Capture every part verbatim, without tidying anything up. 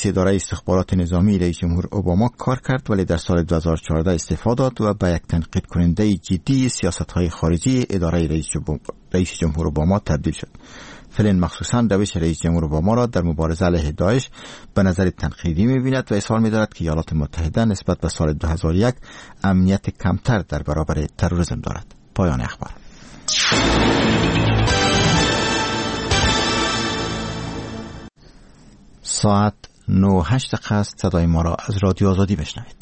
رئیس اداره استخبارات نظامی رئیس جمهور اوباما کار کرد، ولی در سال دو هزار و چهارده استعفا داد و به یک تنقید کننده جدی سیاست‌های خارجی اداره رئیس جمهور, رئیس جمهور اوباما تبدیل شد. فلین مخصوصاً روش رئیس جمهور اوباما را در مبارزه علیه داعش به نظر تنقیدی می‌بیند و اظهار می‌دارد که ایالات متحده نسبت به سال دو هزار و یک امنیت کمتر در برابر تروریسم دارد. پایان اخبار. ساعت نه و هشت دقیقه است. صدای ما را از رادیو آزادی بشنوید.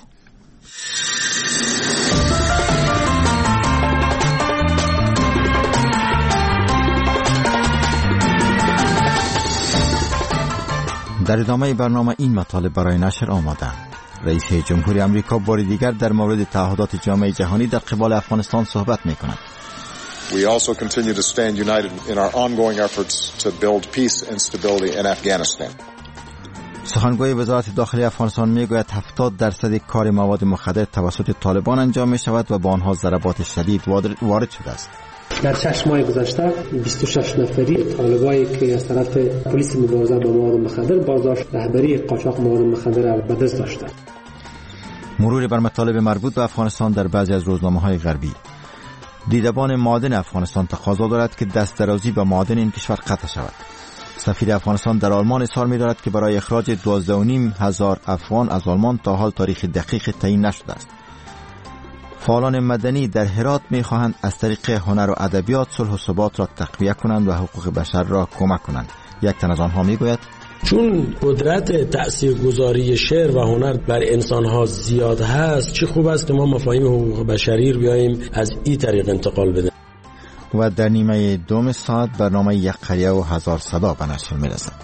در ادامه برنامه این مطالب برای نشر آماده. رئیس جمهوری آمریکا بار دیگر در مورد تعهدات جامعه جهانی در قبال افغانستان صحبت می‌کند. We also continue to stand united in our ongoing efforts to build peace and stability in Afghanistan. سخنگوی وزارت داخلی افغانستان میگوید هفتاد درصد کار مواد مخدر توسط طالبان انجام می شود و با آنها ضربات شدید وارد شده است. در شش ماه گذشته بیست و شش نفری طالبایی که از طرف پلیس مبارزه با مواد مخدر بازداشت رهبری قاچاق مواد مخدر را به دست داشتند. مرور بر مطالب مربوط به افغانستان در بعضی از روزنامه‌های غربی. دیدبان معادن افغانستان تقاضا دارد که دست درازی به معادن این کشور قطع شود. سفیر افغانستان در آلمان اظهار می‌دارد که برای اخراج دوازده و نیم هزار افغان از آلمان تا حال تاریخ دقیق تعیین نشده است. فعالان مدنی در هرات می‌خواهند از طریق هنر و ادبیات صلح و ثبات را تقویت کنند و حقوق بشر را کمک کنند. یک تن از آنها می‌گوید چون قدرت تاثیرگذاری شعر و هنر بر انسان‌ها زیاد هست، چه خوب است که ما مفاهیم حقوق بشری رو بیاییم از این طریق انتقال بدیم. و در نیمه دوم ساعت برنامه یک قریه و هزار صدا به نشر می‌رسد.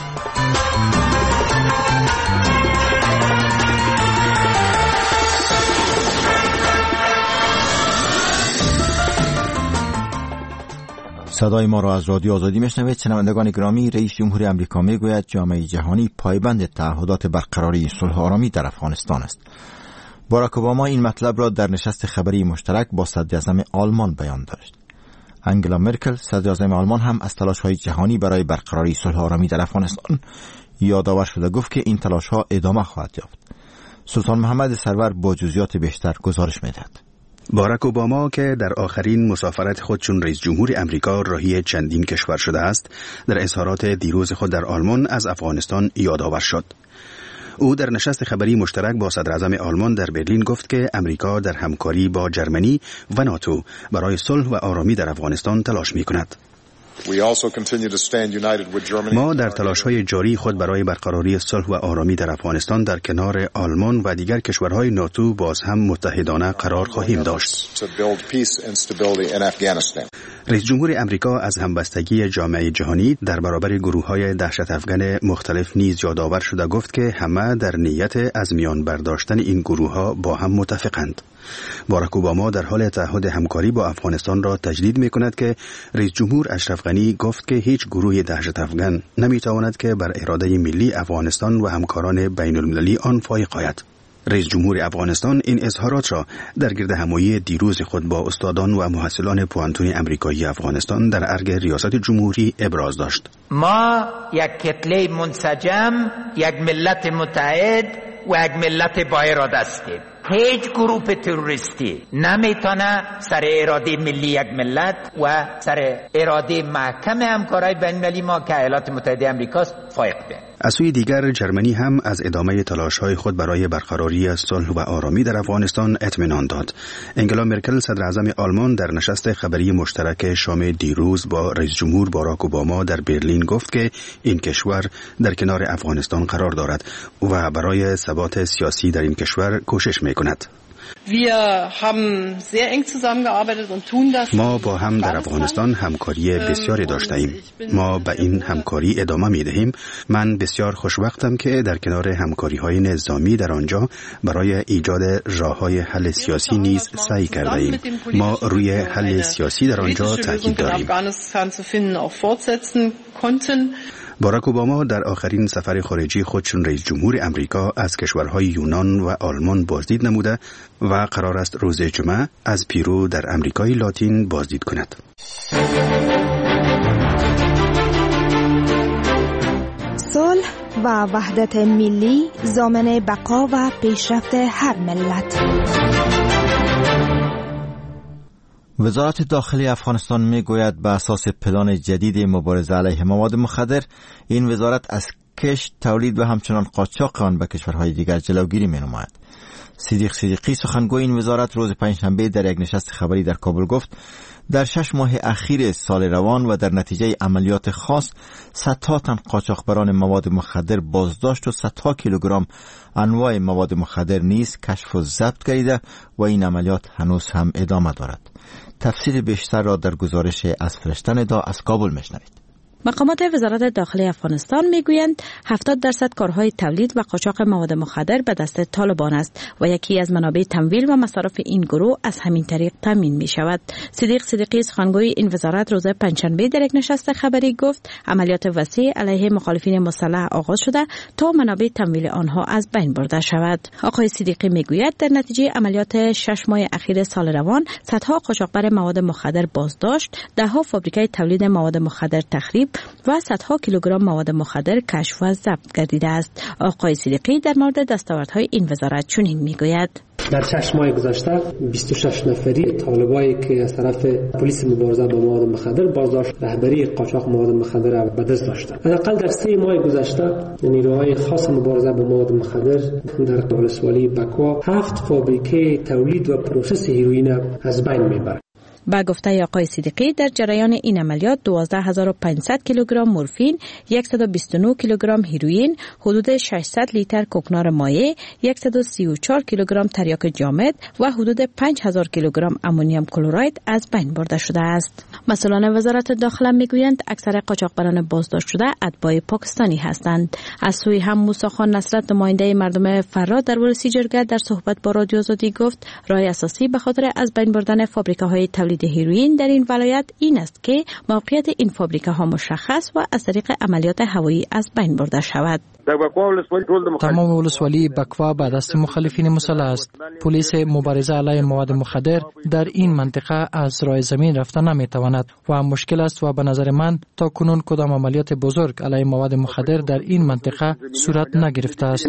صدای ما را از رادیو آزادی میشنوید. شنوندگان گرامی، رئیس جمهوری آمریکا میگوید جامعه جهانی پایبند تعهدات برقراری صلح و آرامی در افغانستان است. باراک اوباما این مطلب را در نشست خبری مشترک با صدر اعظم آلمان بیان داشت. انگلا مرکل صدر اعظم آلمان هم از تلاش‌های جهانی برای برقراری صلح و آرامی در افغانستان یادآور شده، گفت که این تلاش‌ها ادامه خواهد یافت. سلطان محمد سرور با جزئیات بیشتر گزارش می‌دهد. باراک اوباما که در آخرین مسافرت خود چون رئیس جمهور آمریکا راهی چندین کشور شده است، در اظهارات دیروز خود در آلمان از افغانستان یادآور شد. او در نشست خبری مشترک با صدر اعظم آلمان در برلین گفت که امریکا در همکاری با جرمنی و ناتو برای صلح و آرامی در افغانستان تلاش می‌کند. ما در تلاش‌های جاری خود برای برقراری صلح و آرامی در افغانستان در کنار آلمان و دیگر کشورهای ناتو باز هم متحدانه قرار خواهیم داشت. رئیس جمهور آمریکا از همبستگی جامعه جهانی در برابر گروه‌های دهشت افغان مختلف نیز یادآور شده، گفت که همه در نیت از میان برداشتن این گروه‌ها با هم متفقند. باراک اوباما در حال تعهد همکاری با افغانستان را تجدید می‌کند که رئیس جمهور اشرف غنی گفت که هیچ گروه دهشت افغان نمی‌تواند که بر اراده ملی افغانستان و همکاران بین‌المللی آن فایق آید. رئیس جمهور افغانستان این اظهارات را در گردهمایی دیروز خود با استادان و محصلان پوانتون آمریکایی افغانستان در ارگ ریاست جمهوری ابراز داشت. ما یک کتله منسجم، یک ملت متحد و یک ملت با اراده هستیم. هیچ گروه تروریستی نمیتونه سر اراده ملی یک ملت و سر اراده محکم همکارای بین‌المللی ما که ایالات متحده آمریکاست فایق ده. از سوی دیگر جرمنی هم از ادامه تلاش‌های خود برای برقراری صلح و آرامی در افغانستان اطمینان داد. انگلا مرکل صدر اعظم آلمان در نشست خبری مشترک شام دیروز با رئیس جمهور باراک اوباما در برلین گفت که این کشور در کنار افغانستان قرار دارد و برای ثبات سیاسی در این کشور کوشش می‌کند. ما با هم در افغانستان همکاری بسیاری داشته ایم. ما به این همکاری ادامه می دهیم. من بسیار خوشوقتم که در کنار همکاری های نظامی در آنجا برای ایجاد راه های حل سیاسی نیز سعی کرده ایم. ما روی حل سیاسی در آنجا تاکید داریم. باراک اوباما در آخرین سفر خارجی خود چون رئیس جمهور آمریکا از کشورهای یونان و آلمان بازدید نموده و قرار است روز جمعه از پیرو در آمریکای لاتین بازدید کند. صلح و وحدت ملی ضامن بقا و پیشرفت هر ملت. وزارت داخلی افغانستان می گوید به اساس پلان جدید مبارزه علیه مواد مخدر، این وزارت از کشت، تولید و همچنان قاچاق آن به کشورهای دیگر جلوگیری می نماید. صدیق صدیقی سخنگوی این وزارت روز پنجشنبه در یک نشست خبری در کابل گفت در شش ماه اخیر سال روان و در نتیجه عملیات خاص صدها تن قاچاقبران مواد مخدر بازداشت و صدها کیلوگرم انواع مواد مخدر نیز کشف و ضبط گردیده و این عملیات هنوز هم ادامه دارد. تفصیل بیشتر را در گزارش از فرشته ندا از کابل میشنوید. مقامات وزارت داخلی افغانستان میگویند هفتاد درصد کارهای تولید و قاچاق مواد مخدر به دست طالبان است و یکی از منابع تمویل و مصارف این گروه از همین طریق تامین می شود. صدیق صدیقی سخنگوی این وزارت روز پنجشنبه در یک نشست خبری گفت عملیات وسیع علیه مخالفین مسلح آغاز شده تا منابع تمویل آنها از بین برده شود. آقای صدیقی میگوید در نتیجه عملیات شش ماه اخیر سال روان صدها قاچاقبر مواد مخدر بازداشت، دهها فابریکه تولید مواد مخدر تخریب و صدها کیلوگرم مواد مخدر کشف و ضبط گردیده است. آقای صدیقی در مورد دستاوردهای این وزارت چنین میگوید: در شش ماه گذشته بیست و شش نفری طالبایی که از طرف پلیس مبارزه با مواد مخدر بازداشت رهبری قاچاق مواد مخدر را به دست داشتند. حداقل در سه ماه گذشته نیروهای خاص مبارزه با مواد مخدر در ولسوالی بکوا هفت فابریکه تولید و پروسس هیروئین از بین میبرند. با گفته آقای صدیقی در جریان این عملیات دوازده هزار و پانصد کیلوگرم مورفین، صد و بیست و نه کیلوگرم هیروئین، حدود ششصد لیتر کوکنار مایع، صد و سی و چهار کیلوگرم تریاک جامد و حدود پنج هزار کیلوگرم امونیوم کلراید از بین برده شده است. مسئولان وزارت داخله میگویند اکثر قاچاقبران بازداشت شده اتباع پاکستانی هستند. از سوی هم موسی خان نصرت نماینده مردم فراد در ولسی جرگه در صحبت با رادیو آزادی گفت راه اساسی به خاطر از بین بردن فابریکه‌های تولید هیروئین در این ولایت این است که موقعیت این فابریکه ها مشخص و از طریق عملیات هوایی از بین برده شود. تمام ولسوالی بکوا به دست مخالفین مسلح است. پلیس مبارزه علیه مواد مخدر در این منطقه از راه زمین رفته نمیتواند و مشکل است و به نظر من تا کنون کدام عملیات بزرگ علیه مواد مخدر در این منطقه صورت نگرفته است.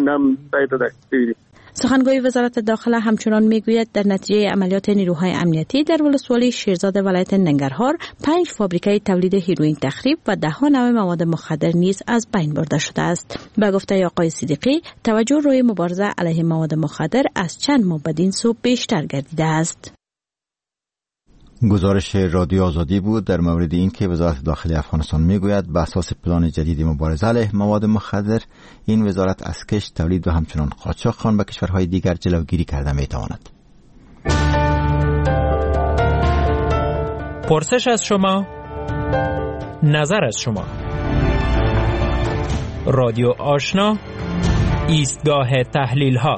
سخنگوی وزارت داخله همچنان میگوید در نتیجه عملیات نیروهای امنیتی در ولسوالی شیرزاد ولایت ننگرهار پنج فابریکه تولید هیروئین تخریب و ده ها نوع مواد مخدر نیز از بین برده شده است. به گفته آقای صدیقی توجه روی مبارزه علیه مواد مخدر از چند ماه بدین سو بیشتر گردیده است. گزارش رادیو آزادی بود در مورد اینکه وزارت داخلی افغانستان میگوید به اساس پلان جدید مبارزه علیه مواد مخدر این وزارت از کشت، تولید و همچنان قاچاق آن به کشورهای دیگر جلوگیری کرده میتواند. پرسش از شما، نظر از شما. رادیو آشنا، ایستگاه تحلیل ها.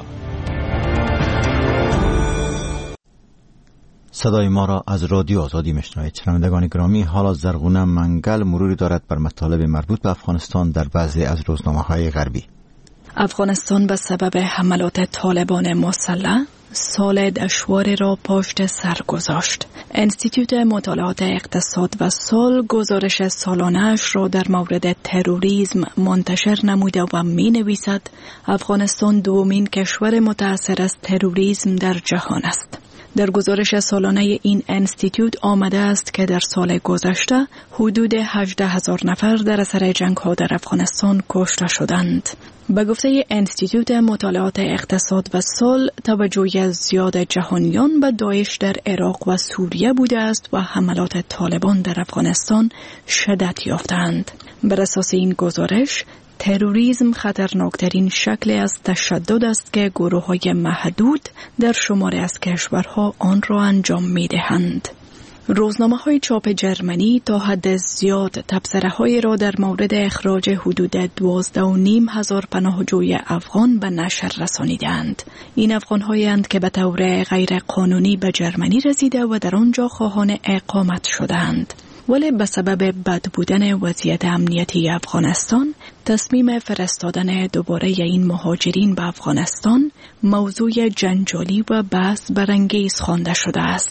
صدای ما را از رادیو آزادی میشنوید. شنوندگان گرامی، حالا زرغونه منگل مروری دارد بر مطالب مربوط به افغانستان در بعضی از روزنامه‌های غربی. افغانستان به سبب حملات طالبان مسلح سال دشواری را پشت سر گذاشت. انستیتوت مطالعات اقتصاد و سال گزارش سالانه‌اش را در مورد تروریسم منتشر نموده و می نویسد افغانستان دومین کشور متأثر از تروریسم در جهان است. در گزارش سالانه این انستیتوت آمده است که در سال گذشته حدود هجده هزار نفر در اثر جنگ‌ها در افغانستان کشته شدند. به گفته انستیتوت مطالعات اقتصاد و سال، توجه زیاد جهانیان به داعش در عراق و سوریه بوده است و حملات طالبان در افغانستان شدت یافتند. بر اساس این گزارش، تروریسم خطرناکترین شکل از تشدد است که گروه‌های محدود در شماری از کشورها آن را انجام می‌دهند. روزنامه‌های چاپ جرمنی تا حد زیاد تبصره‌های را در مورد اخراج حدود دوازده و نیم هزار پناهجوی افغان به نشر رسانیدند. این افغان‌هایند که به طور غیر قانونی به جرمنی رسیده و در آنجا خواهان اقامت شدند. ولی به سبب بد بودن وضعیت امنیتی افغانستان، تصمیم فرستادن دوباره این مهاجرین به افغانستان موضوع جنجالی و بحث برانگیز خوانده شده است.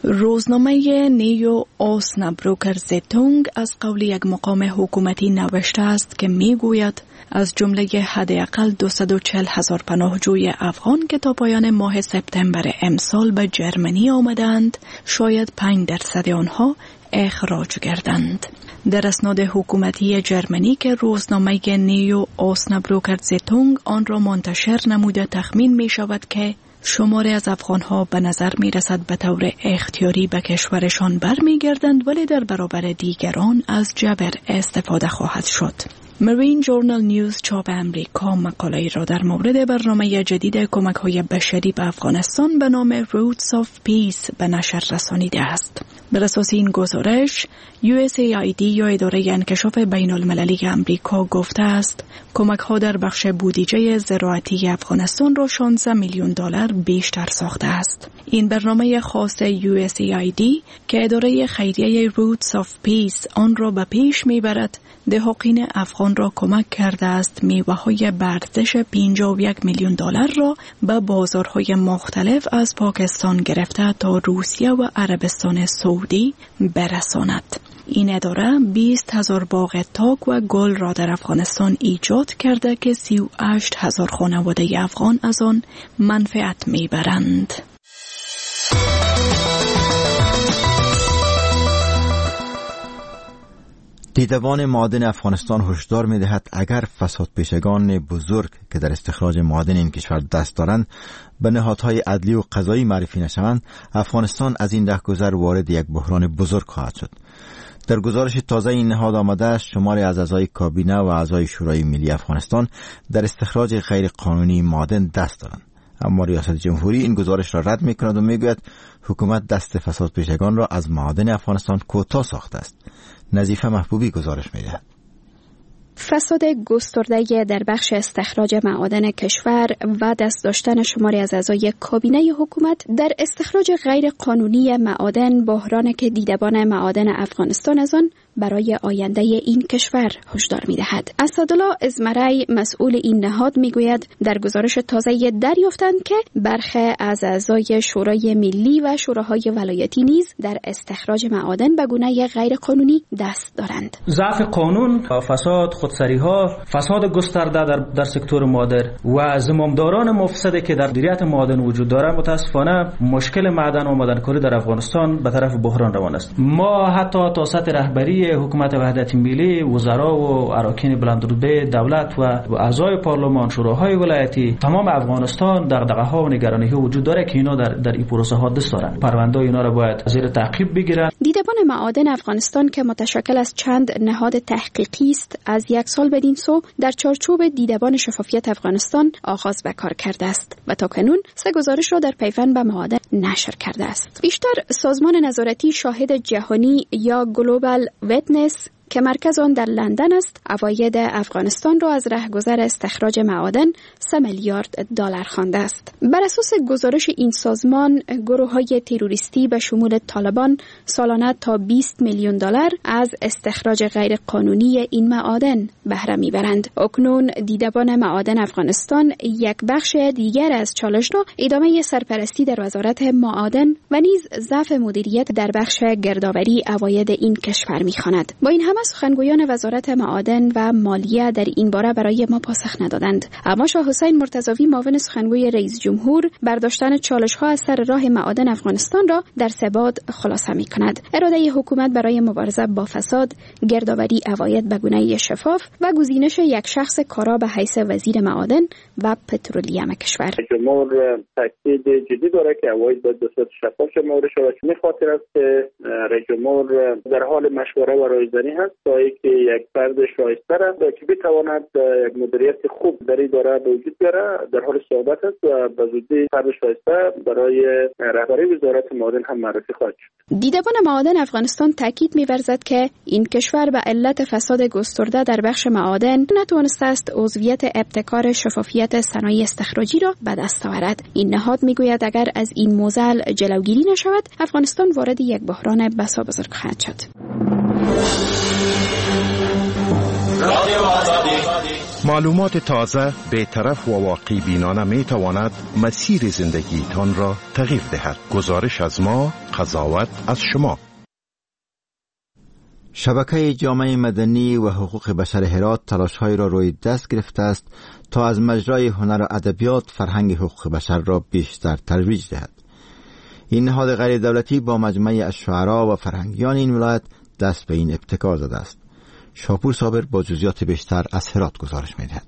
روزنامه نیو اوسنابروکر زیتونگ از قول یک مقام حکومتی نوشته است که میگوید از جمله حداقل دویست و چهل هزار پناهجوی افغان که تا پایان ماه سپتامبر امسال به جرمنی آمدند، شاید پنج درصد آنها اخراج گردند. در اسناد حکومتی جرمنی که روزنامه نیو اوسنابروکر زیتونگ آن را منتشر نموده، تخمین می شود که شماری از افغانها به نظر می رسد به طور اختیاری به کشورشان برمیگردند، ولی در برابر دیگران از جبر استفاده خواهد شد. مرین جورنال نیوز چاپ امریکا مقاله را در مورد برنامه جدید کمک‌های بشری به افغانستان به نام Roots of Peace به نشر رسانیده است. بر اساس این گزارش، یو اس ای آی دی یا اداره انکشاف بین المللی امریکا گفته است کمک‌ها در بخش بودجه زراعتی افغانستان را شانزده میلیون دلار بیشتر ساخته است. این برنامه خاص یو اس ای آی دی که اداره خیریه Roots of Peace آن را به پیش میبرد، دهقین افغان را کمک کرده است میوه‌های بردش پنجاه و یک میلیون دلار را به بازارهای مختلف از پاکستان گرفته تا روسیه و عربستان سعودی برساند. این اداره بیست هزار باغ تاک و گل را در افغانستان ایجاد کرده که سی و هشت هزار خانواده افغان از آن منفعت میبرند. دیدبان معادن افغانستان هشدار می‌دهد اگر فساد پیشگان بزرگ که در استخراج معادن این کشور دست دارند به نهادهای عدلی و قضایی معرفی نشوند، افغانستان از این رهگذر وارد یک بحران بزرگ خواهد شد. در گزارش تازه این نهاد آمده است شماری از اعضای کابینه و اعضای شورای ملی افغانستان در استخراج غیر قانونی معادن دست دارند. اما ریاست جمهوری این گزارش را رد می‌کند و میگوید حکومت دست فساد پیشگان را از معادن افغانستان کوتاه ساخته است. نظیفه محبوبی گزارش می‌دهد. فساد گسترده در بخش استخراج معادن کشور و دست داشتن شماری از اعضای کابینه حکومت در استخراج غیر قانونی معادن بحرانی که دیدبان معادن افغانستان از آن برای آینده این کشور هشدار می‌دهد. اسدالله ازمری مسئول این نهاد میگوید در گزارش تازه دریافتند که برخی از اعضای شورای ملی و شوراهای ولایتی نیز در استخراج معادن به گونه غیر قانونی دست دارند. ضعف قانون، فساد، خودسری‌ها، فساد گسترده در در سکتور معادن و زمامداران مفسده که در مدیریت معادن وجود دارند، متاسفانه مشکل معدن و معدنکاری در افغانستان به طرف بحران روان است. ما حتی تا سطح رهبری حکومت وحدت ملی، وزرا و اراکین بلندرتبه دولت و اعضای پارلمان، شوراهای ولایتی، تمام افغانستان دغدغه‌ها و نگرانی‌ها وجود داره که اینا در در این پروسه ها دست دارن. پرونده اینا را باید زیر تعقیب بگیرن. دیدبان معادن افغانستان که متشکل از چند نهاد تحقیقی است، از یک سال بدین سو در چارچوب دیدبان شفافیت افغانستان آغاز به کار کرده است و تاکنون سه گزارش را در پیوند به معادن نشر کرده است. بیشتر سازمان نظارتی شاهد جهانی یا گلوبال ویتنس که مرکز آن در لندن است، عواید افغانستان را از رهگذر استخراج معادن سه میلیارد دلار خوانده است. بر اساس گزارش این سازمان، گروه‌های تروریستی به شمول طالبان سالانه تا بیست میلیون دلار از استخراج غیر قانونی این معادن بهره میبرند. اکنون دیدبان معادن افغانستان یک بخش دیگر از چالش را ادامه سرپرستی در وزارت معادن و نیز ضعف مدیریت در بخش گردآوری عواید این کشور می‌خواند. با این همه سخنگویان وزارت معادن و مالیه در این باره برای ما پاسخ ندادند. اما شاه حسین مرتضوی معاون سخنگوی رئیس جمهور برداشتن چالش‌ها از سر راه معادن افغانستان را در سه باب خلاصه می‌کند. اراده حکومت برای مبارزه با فساد، گردآوری عواید به گونه شفاف و گزینش یک شخص کارا به حیث وزیر معادن و پترولیم کشور. جمهور تاکید جدی داره که عواید باید به صورت شفاف شمرده شود. می خاطر است که رئیس جمهور در حال مشوره و رایزنی هست تا اینکه یک فرد شایسته را که بتواند یک مدیریت خوب در این داره به وجود بیاره در حال صحبت است و به زودی فرد شایسته برای رهبری وزارت معادن هم معرفی خواهد شد. دیدبان معادن افغانستان تاکید می‌ورزد که این کشور به علت فساد گسترده در بخش معادن نتوانسته است عضویت ابتکار شفافیت صنایع استخراجی را به دست آورد. این نهاد میگوید اگر از این معضل جلوگیری نشود، افغانستان وارد یک بحران بسا بزرگ خواهد شد. معلومات تازه، بی‌طرف و واقعی بینانه می تواند مسیر زندگی تان را تغییر دهد. گزارش از ما، قضاوت از شما. شبکه جامعه مدنی و حقوق بشر هرات تلاش‌های را روی دست گرفته است تا از مجرای هنر و ادبیات فرهنگ حقوق بشر را بیشتر ترویج دهد. این نهاد غیر دولتی با مجمع الشعراء و فرهنگیان این ولایت دست به این ابتکار زده است. شاپور صابر با جزئیات بیشتر از هرات گزارش می‌دهد.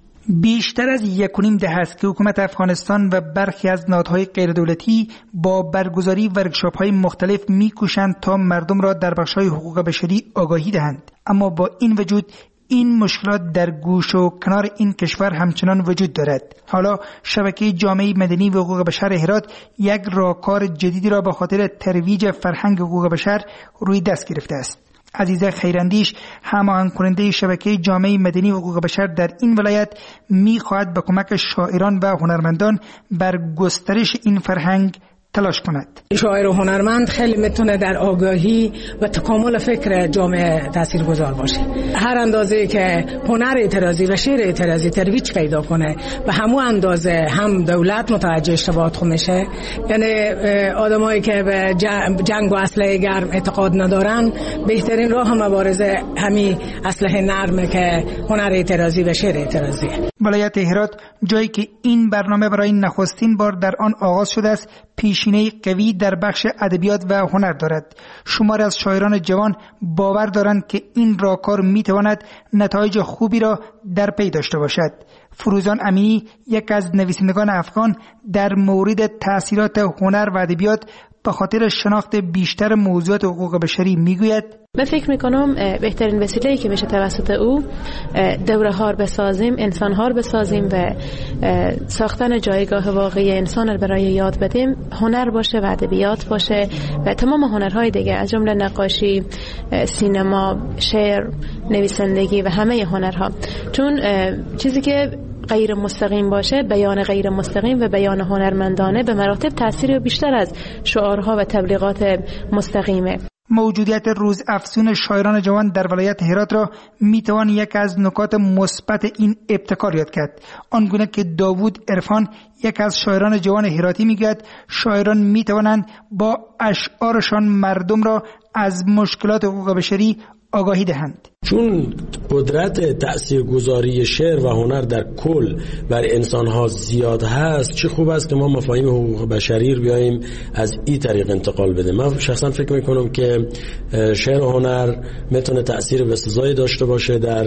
بیشتر از یک و نیم دهه است که حکومت افغانستان و برخی از نهادهای غیردولتی با برگزاری ورکشاپ‌های مختلف می‌کوشند تا مردم را در بخش‌های حقوق بشری آگاهی دهند، اما با این وجود این مشکلات در گوش و کنار این کشور همچنان وجود دارد. حالا شبکه جامعه مدنی و حقوق بشر هرات یک راهکار جدیدی را به خاطر ترویج فرهنگ حقوق بشر روی دست گرفته است. عزیزه خیراندیش، هماهنگ کننده شبکه جامعه مدنی و حقوق بشر در این ولایت، می‌خواهد به کمک شاعران و هنرمندان بر گسترش این فرهنگ تلاش کند. شاعر و هنرمند خیلی میتونه در آگاهی و تکامل فکر جامعه تاثیرگذار باشه. هر اندازه که هنر اعتراضی و شعر اعتراضی ترویج پیدا کنه به همون اندازه هم دولت متوجه اشتباهات خود میشه. یعنی آدمایی که به جنگ و اسلحه گرم اعتقاد ندارن بهترین راه مبارزه همین اسلحه نرمه که هنر اعتراضی و شعر اعتراضی. ولایت هرات جایی که این برنامه برای نخستین بار در آن آغاز شده است، پیشینه قوی در بخش ادبیات و هنر دارد. شمار از شاعران جوان باور دارند که این راهکار میتواند نتایج خوبی را در پی داشته باشد. فروزان امینی، یک از نویسندگان افغان، در مورد تأثیرات هنر و ادبیات به خاطر شناخت بیشتر موضوعات حقوق بشری میگوید: من فکر میکنم بهترین وسیله‌ای که میشه توسط او دوره ها بسازیم، انسان ها بسازیم و ساختن جایگاه واقعی انسان رو برای یاد بدیم هنر باشه و ادبیات باشه و تمام هنرهای دیگه از جمله نقاشی، سینما، شعر، نویسندگی و همه هنرها. چون چیزی که غیر مستقیم باشه، بیان غیر مستقیم و بیان هنرمندانه به مراتب تأثیر بیشتر از شعارها و تبلیغات مستقیمه. موجودیت روز افزون شاعران جوان در ولایت هرات را میتوان یک از نکات مثبت این ابتکار یاد کرد. آنگونه که داوود عرفان، یک از شاعران جوان هراتی، میگوید شاعران میتوانند با اشعارشان مردم را از مشکلات حقوق بشری آگاهی دهند. چون قدرت تاثیرگذاری شعر و هنر در کل بر انسان‌ها زیاد هست، چه خوب است که ما مفاهیم حقوق بشری رو بیاییم از این طریق انتقال بدیم. من شخصا فکر میکنم که شعر و هنر میتونه تأثیر بسزایی داشته باشه در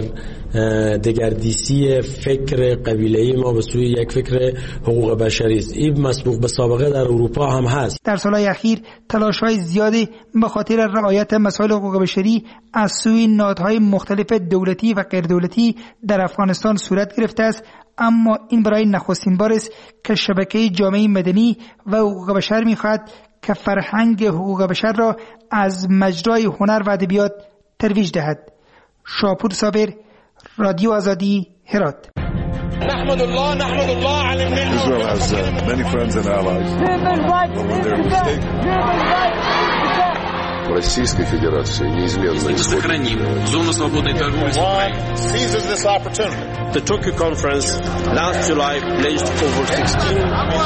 دگردیسی فکر قبیله‌ای ما به سوی یک فکر حقوق بشری است. این مسبوق به سابقه در اروپا هم هست. در سالهای اخیر تلاش‌های زیادی به خاطر رعایت مسائل حقوق بشری از سوی نهادهای مختلف دولتی و غیر دولتی در افغانستان صورت گرفته است، اما این برای نخستین بار است که شبکه جامعه مدنی و حقوق بشر می‌خواهد که فرهنگ حقوق بشر را از مجرای هنر و ادبیات ترویج دهد. شاپور صابر، رادیو آزادی، هرات. نحمد الله نحمد الله على الملك. Israel has uh, many friends and allies. Российской Федерации неизменно сохраним зону свободной торговли с Украиной. Seizes this opportunity. The Tokyo conference last July pledged over sixteen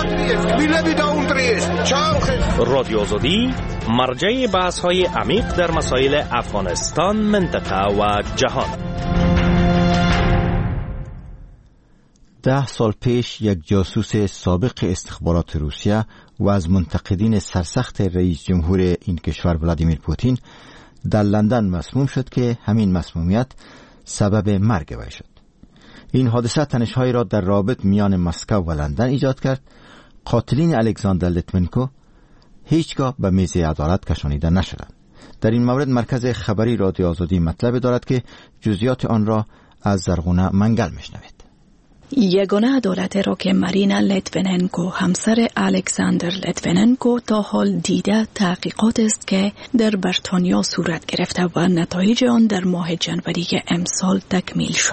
رادیو آزادی مرجع بحث‌های عمیق در مسائل افغانستان، منطقه و جهان. ده سال پیش یک جاسوس سابق استخبارات روسیه و از منتقدین سرسخت رئیس جمهور این کشور ولادیمیر پوتین در لندن مسموم شد که همین مسمومیت سبب مرگ وی شد. این حادثه تنش‌هایی را در رابط میان مسکو و لندن ایجاد کرد. قاتلین الکساندر لیتوینکو هیچگاه به میز عدالت کشانیده نشدند. در این مورد مرکز خبری رادیو آزادی مطلب دارد که جزئیات آن را از زرغونه منگل میشنوید. یگانه عدالت را که مارینا لیتویننکو همسر الکساندر لیتویننکو تا حال دیده تحقیقات است که در بریتانیا صورت گرفته و نتایج آن در ماه جنوری امسال تکمیل شد.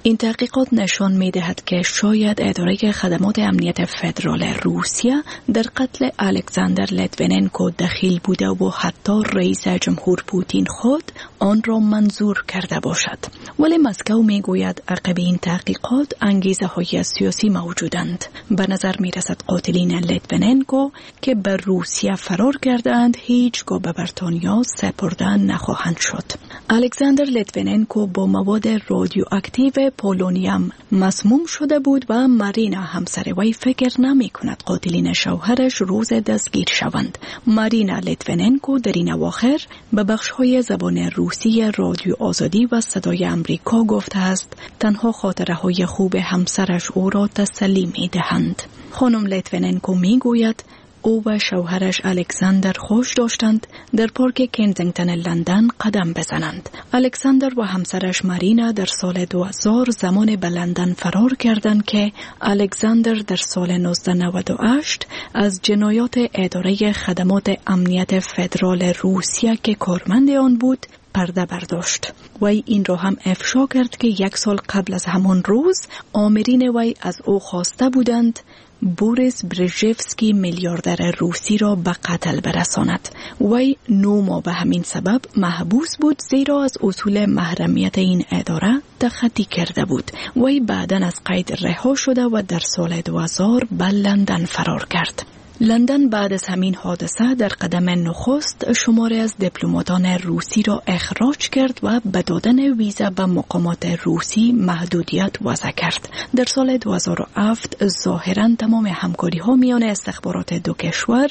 این تحقیقات نشان می دهد که شاید اداره خدمات امنیت فدرال روسیه در قتل الکساندر لیتویننکو دخیل بوده و حتی رئیس جمهور پوتین خود آن را منظور کرده باشد. ولی مسکو می گوید عقب این تحقیقات انگیزه های سیاسی موجودند. به نظر می رسد قاتلین لیتویننکو که به روسیه فرار کردند هیچگاه به بریتانیا سپرده نخواهند شد. الکساندر لیتویننکو با مواد رادیواکتیو پولونیوم مسموم شده بود و مارینا همسر وی فکر نمی کند قاتلین شوهرش روز دستگیر شوند. مارینا لیتویننکو در این اواخر به بخش‌های زبان روسی رادیو آزادی و صدای امریکا گفته است تنها خاطره های خوب همسرش او را تسلی می دهند. خانم لیتویننکو می گوید او و شوهرش الکساندر خوش داشتند در پارک کنزینگتون لندن قدم بزنند. الکساندر و همسرش مارینا در سال دو هزار زمان به لندن فرار کردند که الکساندر در سال نوزده نود و هشت از جنایات اداره خدمات امنیت فدرال روسیه که کارمند آن بود پرده برداشت. وی این را هم افشا کرد که یک سال قبل از همان روز آمرین وی از او خواسته بودند بوریس برژفسکی میلیاردر روسی را به قتل برساند. وی نو ماه به همین سبب محبوس بود زیرا از اصول محرمیت این اداره تخطی کرده بود. وی بعداً از قید رها شده و در سال دو هزار به لندن فرار کرد. لندن بعد از همین حادثه در قدم نخست شماری از دیپلماتان روسی را اخراج کرد و به دادن ویزا به مقامات روسی محدودیت وضع کرد. در سال دو هزار و هفت ظاهراً تمام همکاری ها میان استخبارات دو کشور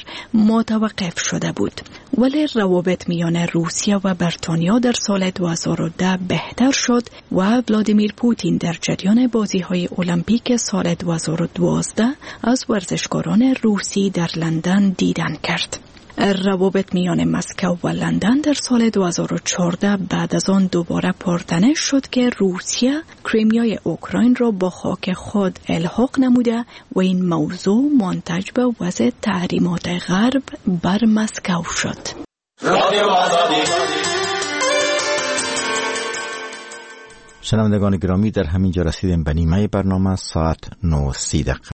متوقف شده بود. ولی روابط میان روسیه و بریتانیا در سال دو هزار و ده بهتر شد و ولادیمیر پوتین در جریان بازی های المپیک سال دو هزار و دوازده از ورزشکاران روسی در لندن دیدن کرد. روابط میان مسکو و لندن در سال دو هزار و چهارده بعد از آن دوباره پرتنش شد که روسیه کریمیای اوکراین را با خاک خود الحاق نموده و این موضوع منتج به وضع تحریمات غرب بر مسکو شد. شنوندگان گرامی، در همین جا رسیدیم به نیمه برنامه. ساعت نه و سی دقیقه